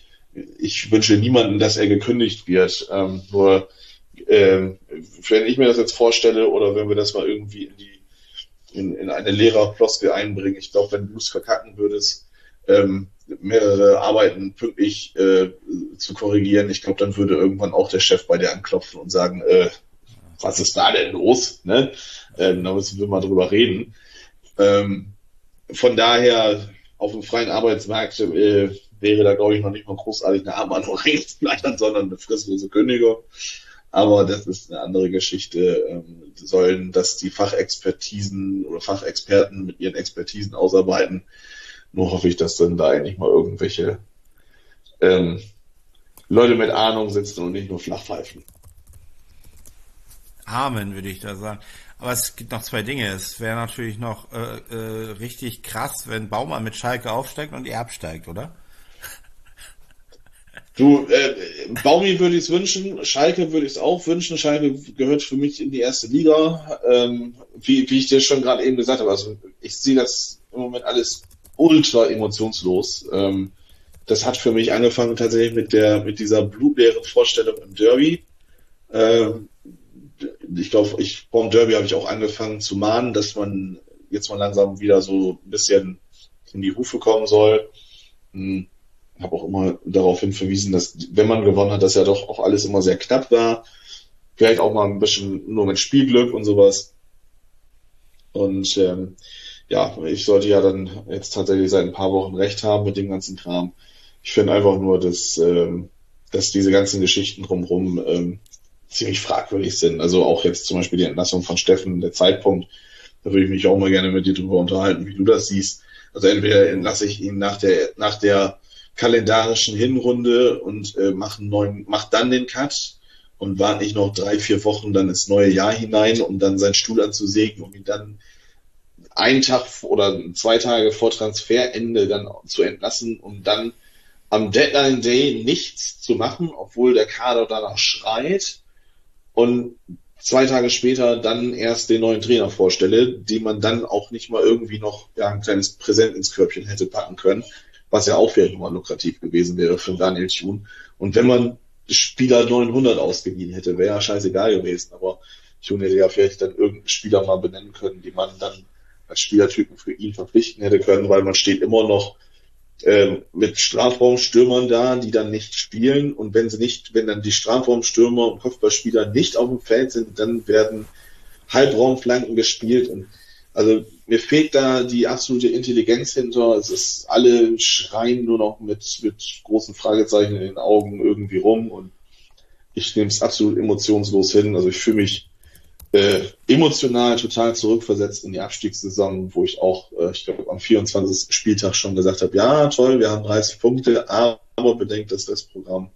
ich wünsche niemanden, dass er gekündigt wird. Ähm, nur ähm, wenn ich mir das jetzt vorstelle oder wenn wir das mal irgendwie in die in, in eine Lehrerfloskel einbringen, ich glaube, wenn du es verkacken würdest, ähm, mehrere Arbeiten pünktlich äh, zu korrigieren. Ich glaube, dann würde irgendwann auch der Chef bei dir anklopfen und sagen, äh, was ist da denn los? Ne? Ähm, da müssen wir mal drüber reden. Ähm, von daher, auf dem freien Arbeitsmarkt äh, wäre da, glaube ich, noch nicht mal großartig eine Abmahnung reinzubleiben, sondern eine fristlose Kündigung. Aber das ist eine andere Geschichte. Ähm, sollen das die Fachexpertisen oder Fachexperten mit ihren Expertisen ausarbeiten? Nur hoffe ich, dass dann da eigentlich mal irgendwelche ähm, Leute mit Ahnung sitzen und nicht nur Flachpfeifen. Amen, würde ich da sagen. Aber es gibt noch zwei Dinge. Es wäre natürlich noch äh, äh, richtig krass, wenn Baumann mit Schalke aufsteigt und er absteigt, oder? Du, äh, Baumi würde ich es wünschen, Schalke würde ich es auch wünschen. Schalke gehört für mich in die erste Liga. Ähm, wie, wie ich dir schon gerade eben gesagt habe, also ich sehe das im Moment alles ultra emotionslos. Ähm, das hat für mich angefangen tatsächlich mit der mit dieser blutleeren Vorstellung im Derby. Ähm, ich glaube, ich beim Derby habe ich auch angefangen zu mahnen, dass man jetzt mal langsam wieder so ein bisschen in die Hufe kommen soll. Hm. Habe auch immer darauf hin verwiesen, dass wenn man gewonnen hat, dass ja doch auch alles immer sehr knapp war. Vielleicht auch mal ein bisschen nur mit Spielglück und sowas. Und ähm, ja, ich sollte ja dann jetzt tatsächlich seit ein paar Wochen recht haben mit dem ganzen Kram. Ich finde einfach nur, dass, ähm, dass diese ganzen Geschichten drumherum ähm, ziemlich fragwürdig sind. Also auch jetzt zum Beispiel die Entlassung von Steffen, der Zeitpunkt, da würde ich mich auch mal gerne mit dir drüber unterhalten, wie du das siehst. Also entweder entlasse ich ihn nach der nach der kalendarischen Hinrunde und äh, mache einen neuen, macht dann den Cut und warte nicht noch drei, vier Wochen dann ins neue Jahr hinein, um dann seinen Stuhl anzusägen, um ihn dann einen Tag oder zwei Tage vor Transferende dann zu entlassen, um dann am Deadline Day nichts zu machen, obwohl der Kader danach schreit und zwei Tage später dann erst den neuen Trainer vorstelle, den man dann auch nicht mal irgendwie noch ja, ein kleines Präsent ins Körbchen hätte packen können, was ja auch vielleicht nochmal lukrativ gewesen wäre für Daniel Thune. Und wenn man Spieler neunhundert ausgeliehen hätte, wäre ja scheißegal gewesen. Aber Thune hätte ja vielleicht dann irgendeinen Spieler mal benennen können, die man dann als Spielertypen für ihn verpflichten hätte können, weil man steht immer noch äh, mit Strafraumstürmern da, die dann nicht spielen. Und wenn sie nicht, wenn dann die Strafraumstürmer und Kopfballspieler nicht auf dem Feld sind, dann werden Halbraumflanken gespielt. Und also mir fehlt da die absolute Intelligenz hinter. Es ist, alle schreien nur noch mit, mit großen Fragezeichen in den Augen irgendwie rum und ich nehme es absolut emotionslos hin. Also ich fühle mich äh, emotional total zurückversetzt in die Abstiegssaison, wo ich auch, äh, ich glaube, am vierundzwanzigsten Spieltag schon gesagt habe, ja, toll, wir haben dreißig Punkte, aber bedenkt das Restprogramm.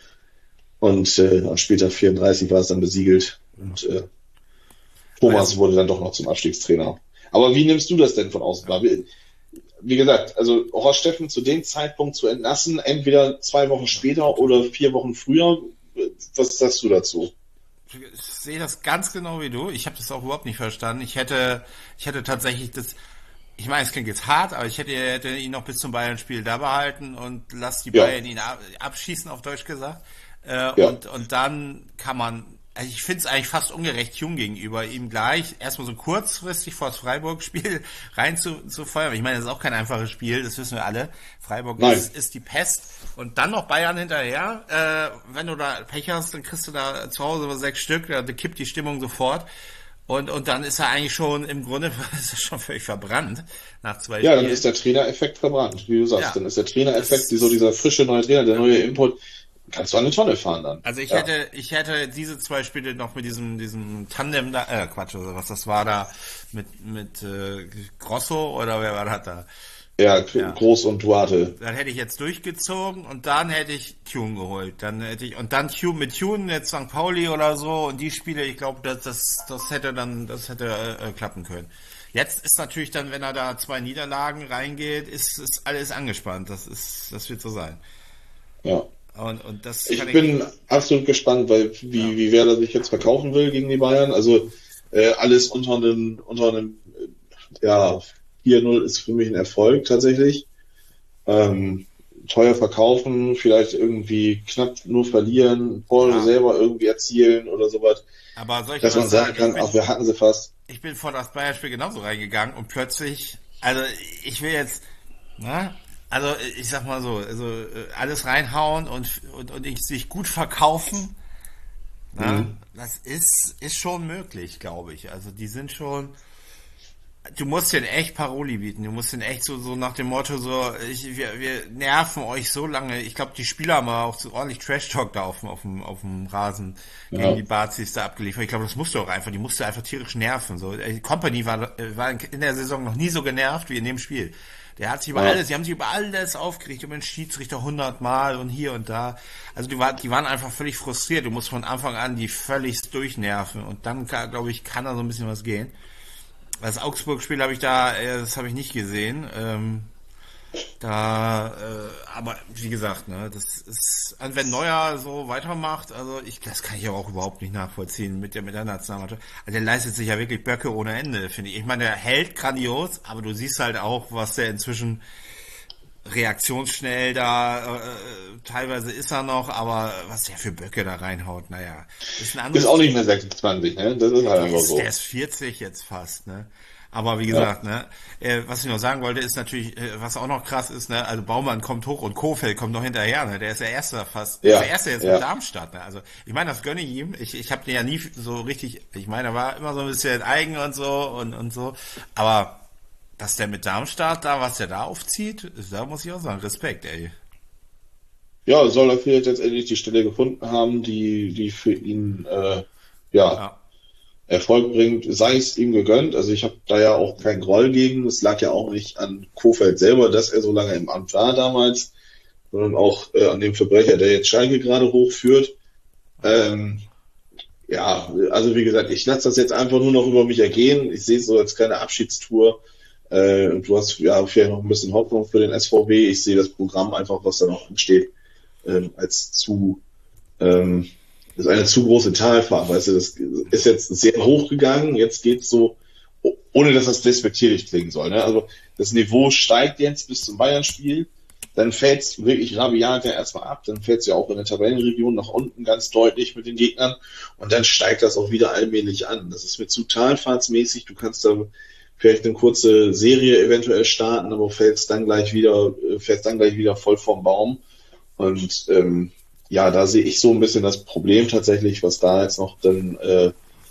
Und äh, am Spieltag vierunddreißig war es dann besiegelt und äh, Thomas wurde dann doch noch zum Abstiegstrainer. Aber wie nimmst du das denn von außen wahr? Wie, wie gesagt, also Horst Steffen zu dem Zeitpunkt zu entlassen, entweder zwei Wochen später oder vier Wochen früher, was sagst du dazu? Ich sehe das ganz genau wie du. Ich habe das auch überhaupt nicht verstanden. Ich hätte, ich hätte tatsächlich das, ich meine, es klingt jetzt hart, aber ich hätte, hätte ihn noch bis zum Bayern-Spiel da behalten und lass die Ja. Bayern ihn abschießen, auf Deutsch gesagt. Äh, Ja. und, und dann kann man, also ich finde es eigentlich fast ungerecht Jung gegenüber, ihm gleich erstmal so kurzfristig vor das Freiburg-Spiel rein zu, zu feuern. Ich meine, das ist auch kein einfaches Spiel, das wissen wir alle. Freiburg ist, ist die Pest. Und dann noch Bayern hinterher. Äh, wenn du da Pech hast, dann kriegst du da zu Hause über sechs Stück, da kippt die Stimmung sofort. Und, und dann ist er eigentlich schon, im Grunde ist er schon völlig verbrannt nach zwei Ja, Spielen. dann ist der Trainereffekt verbrannt, wie du sagst. Ja. Dann ist der Trainereffekt, die, so dieser frische neue Trainer, der neue Input, kannst du an eine Tonne fahren dann. Also ich ja. hätte, ich hätte diese zwei Spiele noch mit diesem, diesem Tandem da, äh, Quatsch, oder was das war da, mit, mit, äh, Grosso, oder wer war das da? Ja, Ja. Groß und Duarte. Dann hätte ich jetzt durchgezogen und dann hätte ich Tune geholt. Dann hätte ich, und dann Tune mit Tune, jetzt Sankt Pauli oder so, und die Spiele, ich glaube, das, das, das hätte dann, das hätte äh, klappen können. Jetzt ist natürlich dann, wenn er da zwei Niederlagen reingeht, ist, ist alles angespannt. Das ist, das wird so sein. Ja. Und, und das Ich kann bin absolut gespannt, weil wie, Ja. wie Werder sich jetzt verkaufen will gegen die Bayern. Also äh, alles unter einem, unter einem äh, ja, vier null ist für mich ein Erfolg tatsächlich. Ähm, teuer verkaufen, vielleicht irgendwie knapp nur verlieren, Paul Ja. selber irgendwie erzielen oder sowas. Aber soll ich Dass was man sagen sagen? kann, Ich bin- ach, wir hatten sie fast. ich bin vor das Bayern-Spiel genauso reingegangen und plötzlich, also ich will jetzt, na, Also ich sag mal so, also alles reinhauen und, und, und sich gut verkaufen, na, Mhm. das ist, ist schon möglich, glaube ich. Also die sind schon, du musst denen echt Paroli bieten. Du musst denen echt so, so nach dem Motto so, ich, wir, wir nerven euch so lange. Ich glaube, die Spieler haben auch so ordentlich Trash-Talk da auf dem, auf dem, auf dem Rasen gegen Ja. die Bazis da abgeliefert. Ich glaube, das musst du auch einfach. Die musst du einfach tierisch nerven. So, die Company war, war in der Saison noch nie so genervt wie in dem Spiel. Der hat sich über Ja. alles, die haben sich über alles aufgeregt, über den Schiedsrichter hundertmal und hier und da. Also die, war, die waren einfach völlig frustriert. Du musst von Anfang an die völlig durchnerven. Und dann, glaube ich, kann da so ein bisschen was gehen. Das Augsburg-Spiel habe ich da, äh, das habe ich nicht gesehen. Ähm, da, äh, aber wie gesagt, ne, das ist, also wenn Neuer so weitermacht, also ich, das kann ich aber auch überhaupt nicht nachvollziehen mit der mit der Nationalmannschaft. Also der leistet sich ja wirklich Böcke ohne Ende, finde ich. Ich meine, der hält grandios, aber du siehst halt auch, was der inzwischen reaktionsschnell da, äh, teilweise ist er noch, aber was der für Böcke da reinhaut, naja, ist ein Ist anderes auch nicht Thema. mehr sechsundzwanzig, ne? Das ist halt Der einfach ist, der so. ist vierzig jetzt fast, ne? Aber wie Ja. gesagt, ne, äh, was ich noch sagen wollte, ist natürlich, äh, was auch noch krass ist, ne, also Baumann kommt hoch und Kofeld kommt noch hinterher, ne? Der ist der Erste fast, der ist der Ja, Erste jetzt mit ja. Darmstadt, ne? Also ich meine, das gönne ich ihm. Ich, ich habe den ja nie so richtig, ich meine, er war immer so ein bisschen eigen und so und, und so. Aber dass der mit Darmstadt da, was der da aufzieht, da muss ich auch sagen, Respekt, ey. Ja, soll er vielleicht jetzt endlich die Stelle gefunden haben, die, die für ihn äh, ja, Ja. Erfolg bringt, sei es ihm gegönnt. Also ich habe da ja auch keinen Groll gegen. Es lag ja auch nicht an Kofeld selber, dass er so lange im Amt war damals, sondern auch äh, an dem Verbrecher, der jetzt Schalke gerade hochführt. Ähm, ja, also wie gesagt, ich lasse das jetzt einfach nur noch über mich ergehen. Ich sehe es so als kleine Abschiedstour. Äh, und du hast ja vielleicht noch ein bisschen Hoffnung für den S V W. Ich sehe das Programm einfach, was da noch entsteht, ähm, als zu ähm, das ist eine zu große Talfahrt, weißt du, das ist jetzt sehr hoch gegangen, jetzt geht's so, ohne dass das despektierlich klingen soll, ne? Also das Niveau steigt jetzt bis zum Bayern-Spiel, dann fällt's wirklich rabiat ja erstmal ab, dann fällt's ja auch in der Tabellenregion nach unten ganz deutlich mit den Gegnern und dann steigt das auch wieder allmählich an. Das ist mir zu talfahrtsmäßig, du kannst da vielleicht eine kurze Serie eventuell starten, aber fällst dann gleich wieder, fällst dann gleich wieder voll vom Baum und ähm, ja, da sehe ich so ein bisschen das Problem tatsächlich, was da jetzt noch dann äh,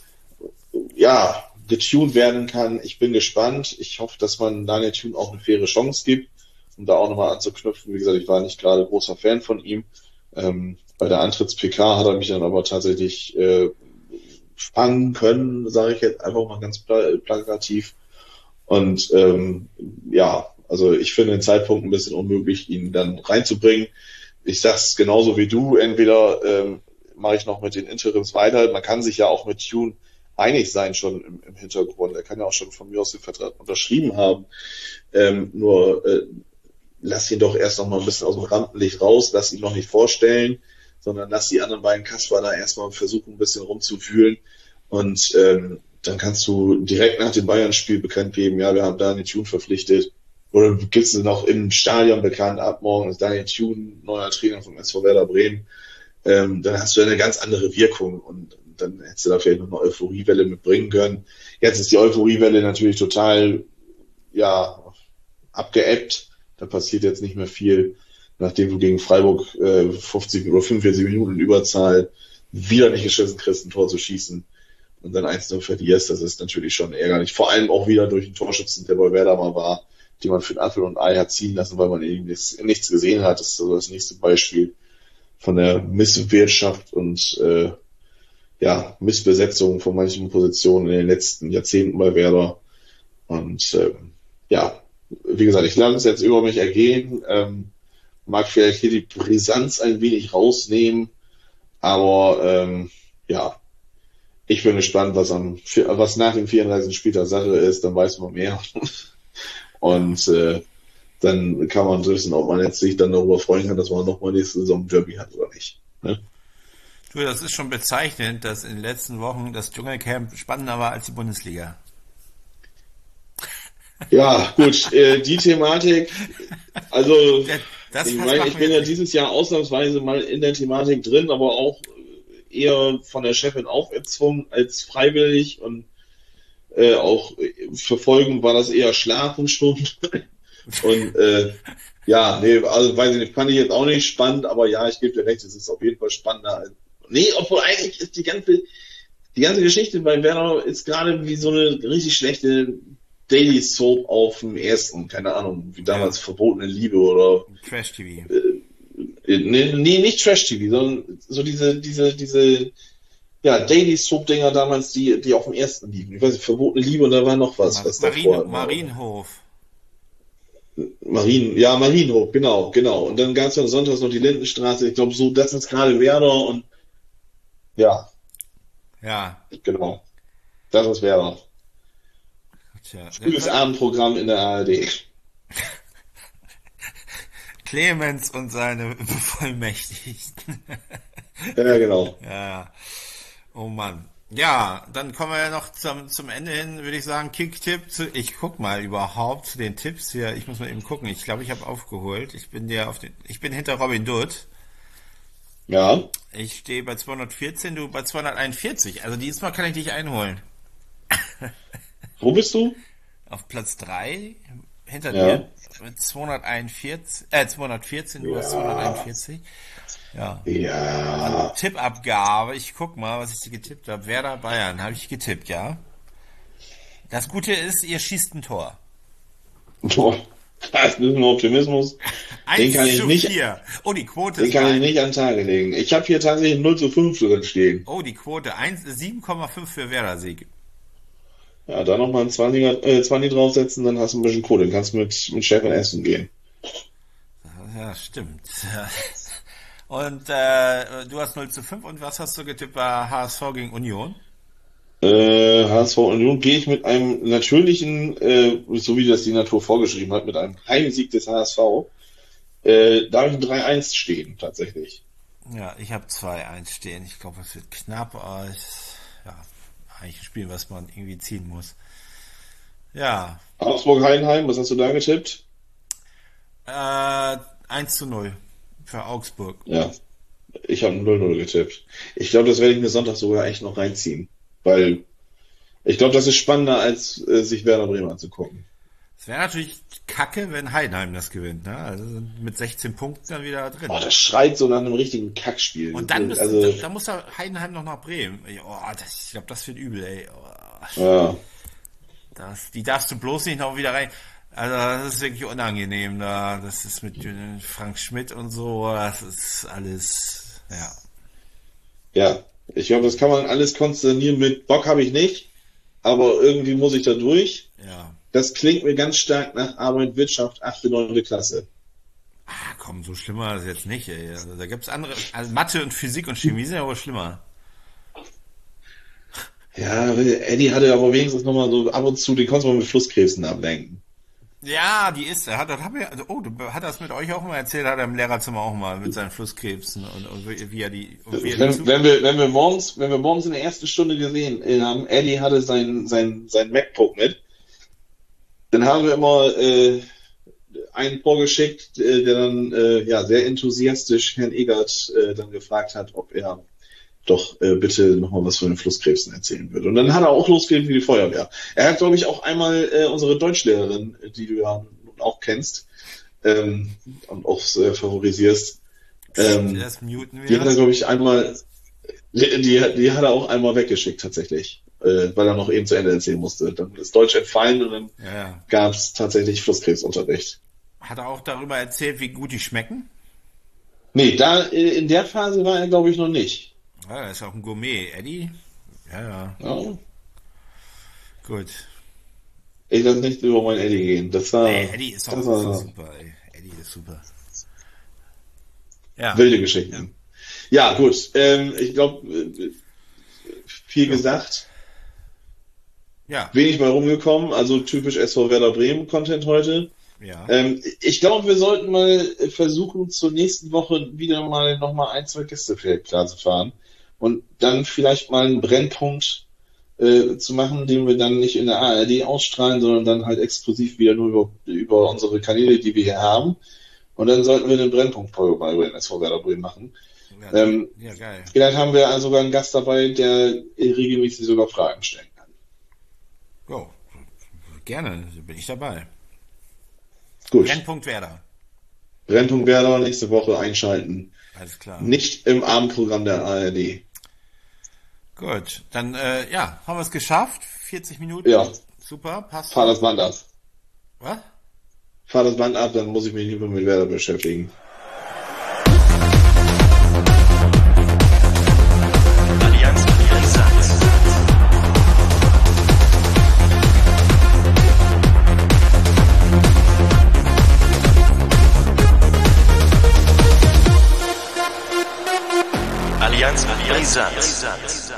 ja getuned werden kann. Ich bin gespannt. Ich hoffe, dass man Daniel Thune auch eine faire Chance gibt, um da auch nochmal anzuknüpfen. Wie gesagt, ich war nicht gerade großer Fan von ihm. Ähm, bei der Antritts-P K hat er mich dann aber tatsächlich äh, fangen können, sage ich jetzt einfach mal ganz pla plakativ. Und ähm, ja, also ich finde den Zeitpunkt ein bisschen unmöglich, ihn dann reinzubringen. Ich sag's genauso wie du, entweder ähm, mache ich noch mit den Interims weiter, man kann sich ja auch mit Tune einig sein schon im, im Hintergrund, er kann ja auch schon von mir aus den Vertrag unterschrieben haben, ähm, nur äh, lass ihn doch erst noch mal ein bisschen aus dem Rampenlicht raus, lass ihn noch nicht vorstellen, sondern lass die anderen beiden Kasper da erstmal versuchen, ein bisschen rumzufühlen und ähm, dann kannst du direkt nach dem Bayern-Spiel bekannt geben, ja, wir haben Daniel Thune verpflichtet. Oder gibst du noch im Stadion bekannt, ab morgen ist Daniel Thune neuer Trainer vom S V Werder Bremen, ähm, dann hast du eine ganz andere Wirkung und dann hättest du da vielleicht noch eine Euphoriewelle mitbringen können. Jetzt ist die Euphoriewelle natürlich total, ja, abgeebbt. Da passiert jetzt nicht mehr viel, nachdem du gegen Freiburg äh, fünfzig oder fünfundvierzig Minuten in Überzahl wieder nicht geschissen kriegst, ein Tor zu schießen und dann eins zu null verlierst. Das ist natürlich schon ärgerlich. Vor allem auch wieder durch einen Torschützen, der bei Werder mal war, die man für den Apfel und Ei hat ziehen lassen, weil man eben nichts, nichts gesehen hat. Das ist so das nächste Beispiel von der Misswirtschaft und äh, ja, Missbesetzung von manchen Positionen in den letzten Jahrzehnten bei Werder. Und ähm, ja, wie gesagt, ich lasse es jetzt über mich ergehen, ähm, mag vielleicht hier die Brisanz ein wenig rausnehmen, aber ähm, ja, ich bin gespannt, was am was nach dem vierunddreißigsten Spieltag Sache ist, dann weiß man mehr. Und äh, dann kann man wissen, ob man jetzt sich dann darüber freuen kann, dass man nochmal nächste Saison Derby hat oder nicht. Ne? Du, das ist schon bezeichnend, dass in den letzten Wochen das Dschungelcamp spannender war als die Bundesliga. Ja, gut, äh, die Thematik, also Das ich Fass meine, machen ich wir bin jetzt ja nicht. dieses Jahr ausnahmsweise mal in der Thematik drin, aber auch eher von der Chefin auferzwungen als freiwillig und äh, auch äh, verfolgen war das eher Schlafen schon. Und äh, ja, nee, also weiß ich nicht, fand ich jetzt auch nicht spannend, aber ja, ich gebe dir recht, es ist auf jeden Fall spannender. als- Nee, obwohl eigentlich ist die ganze, die ganze Geschichte bei Werner ist gerade wie so eine richtig schlechte Daily Soap auf dem ersten, keine Ahnung, wie damals Ja, verbotene Liebe oder Trash-T V. äh, nee, nee, nicht Trash-T V, sondern so diese, diese, diese, ja, Daily Soap-Dinger damals, die, die auf dem ersten liefen. Ich weiß nicht, verbotene Liebe und da war noch was, Ma- was Marien, davor immer. Marienhof. Marien, ja, Marienhof, genau, genau. Und dann gab es ja sonntags noch die Lindenstraße. Ich glaube, so, das ist gerade Werder und ja, Ja, genau, das ist Werder. tja. Frühes Abendprogramm in der A R D. Clemens und seine Bevollmächtigten. Ja, genau. Ja, oh Mann. Ja, dann kommen wir ja noch zum, zum Ende hin, würde ich sagen, Kick-Tipp. Zu, ich guck mal überhaupt zu den Tipps hier. Ich muss mal eben gucken. Ich glaube, ich habe aufgeholt. Ich bin der auf den, ich bin hinter Robin Dutt. Ja. Ich stehe bei zweihundertvierzehn, du bei zweihunderteinundvierzig. Also diesmal kann ich dich einholen. Wo bist du? Auf Platz drei hinter Ja. dir mit zweihunderteinundvierzig, äh, zweihundertvierzehn, du hast Ja. zweihunderteinundvierzig. Ja. Ja. Tippabgabe, ich guck mal, was ich dir getippt habe. Werder Bayern, habe ich getippt, ja. Das Gute ist, ihr schießt ein Tor. Boah, das ist ein Optimismus. Den kann Eins ich zu nicht, vier. Oh, die Quote den ist kann ich bei, nicht an den Tage legen. Ich habe hier tatsächlich null zu fünf drin stehen. oh, die Quote eins, sieben Komma fünf für Werder-Sieg. Ja, da nochmal ein zwanziger, äh, zwanzig draufsetzen, dann hast du ein bisschen Kohle. Dann kannst du mit, mit Chef essen gehen. Ja, stimmt. Und äh, du hast null zu fünf und was hast du getippt bei H S V gegen Union? Äh, H S V Union gehe ich mit einem natürlichen, äh, so wie das die Natur vorgeschrieben hat, mit einem Heimsieg des H S V. Äh, da habe ich ein drei eins stehen, tatsächlich. Ja, ich habe zwei eins stehen. Ich glaube, es wird knapp, aber ich, ja, eigentlich ein Spiel, was man irgendwie ziehen muss. Ja, Augsburg-Heidenheim, was hast du da getippt? äh, eins zu null für Augsburg. Ja, ich habe null null getippt. Ich glaube, das werde ich mir Sonntag sogar echt noch reinziehen. Weil ich glaube, das ist spannender, als äh, sich Werder Bremen anzugucken. Es wäre natürlich kacke, wenn Heidenheim das gewinnt, ne? Also sind mit sechzehn Punkten dann wieder drin. Boah, das schreit so nach einem richtigen Kackspiel. Und dann müsste, Also, da, da muss da Heidenheim noch nach Bremen. Oh, das, ich glaube, das wird übel, ey. Oh, ja, das, die darfst du bloß nicht noch wieder rein. Also das ist wirklich unangenehm da. Das ist mit äh, Frank Schmidt und so. Das ist alles, ja. ja. Ich glaube, das kann man alles konsternieren mit Bock habe ich nicht, aber irgendwie muss ich da durch. Ja. Das klingt mir ganz stark nach Arbeit, Wirtschaft, achte, neunte Klasse. Ah, komm, so schlimmer ist jetzt nicht, ey. Also, da gibt's andere. Also Mathe und Physik und Chemie sind ja aber schlimmer. Ja, Eddie hatte aber wenigstens nochmal so ab und zu, den konntest du mal mit Flusskrebsen ablenken. Ja, die ist er. Hat, das haben wir, also, oh, du, hat das mit euch auch mal erzählt? Hat er im Lehrerzimmer auch mal mit seinen Flusskrebsen und, und wie wie er die, und wie er die Wenn, zu, wenn wir, wenn wir morgens, wenn wir morgens in der ersten Stunde gesehen äh, haben, Eddie hatte sein, sein, sein MacBook mit, dann haben wir immer äh, einen vorgeschickt, äh, der dann äh, ja sehr enthusiastisch Herrn Egert äh, dann gefragt hat, ob er doch äh, bitte nochmal was von den Flusskrebsen erzählen würde. Und dann hat er auch losgelegt wie die Feuerwehr. Er hat, glaube ich, auch einmal äh, unsere Deutschlehrerin, die du ja nun auch kennst ähm, und auch äh, favorisierst, ähm, das muten die hat er, wir. glaube ich, einmal, die, die, die hat er auch einmal weggeschickt tatsächlich, äh, weil er noch eben zu Ende erzählen musste. Dann ist Deutsch entfallen und dann Ja, ja. gab es tatsächlich Flusskrebsunterricht. Hat er auch darüber erzählt, wie gut die schmecken? Nee, da äh, in der Phase war er, glaube ich, noch nicht. Ja, er ist auch ein Gourmet, Eddie. Ja, ja, Ja, gut. ich lasse nicht über meinen Eddie gehen. Das war, Nee, Eddie ist doch, das ist doch war super, ey. Eddie ist super. Ja, wilde Geschichten. Ja, gut. Ähm, ich glaube, äh, viel gesagt, ja, wenig mal rumgekommen. Also typisch S V Werder Bremen Content heute. ja. Ähm, ich glaube, wir sollten mal versuchen, zur nächsten Woche wieder mal nochmal ein, zwei Gäste vielleicht klar zu fahren und dann vielleicht mal einen Brennpunkt äh, zu machen, den wir dann nicht in der A R D ausstrahlen, sondern dann halt exklusiv wieder nur über, über unsere Kanäle, die wir hier haben. Und dann sollten wir den Brennpunkt-Folge mal über den S V Werder Bremen machen. Ja, Ähm, ja, geil. Vielleicht haben wir also sogar einen Gast dabei, der regelmäßig sogar Fragen stellen kann. Oh, gerne, bin ich dabei. Gut. Brennpunkt Werder. Brennpunkt Werder nächste Woche einschalten. Alles klar. Nicht im Abendprogramm der A R D. Gut, dann äh, ja, haben wir es geschafft. vierzig Minuten. Ja. Super, passt. Fahr das Band ab. Was? Fahr das Band ab, dann muss ich mich nicht mehr mit Werder beschäftigen. Allianz Einsatz. Allianz Einsatz.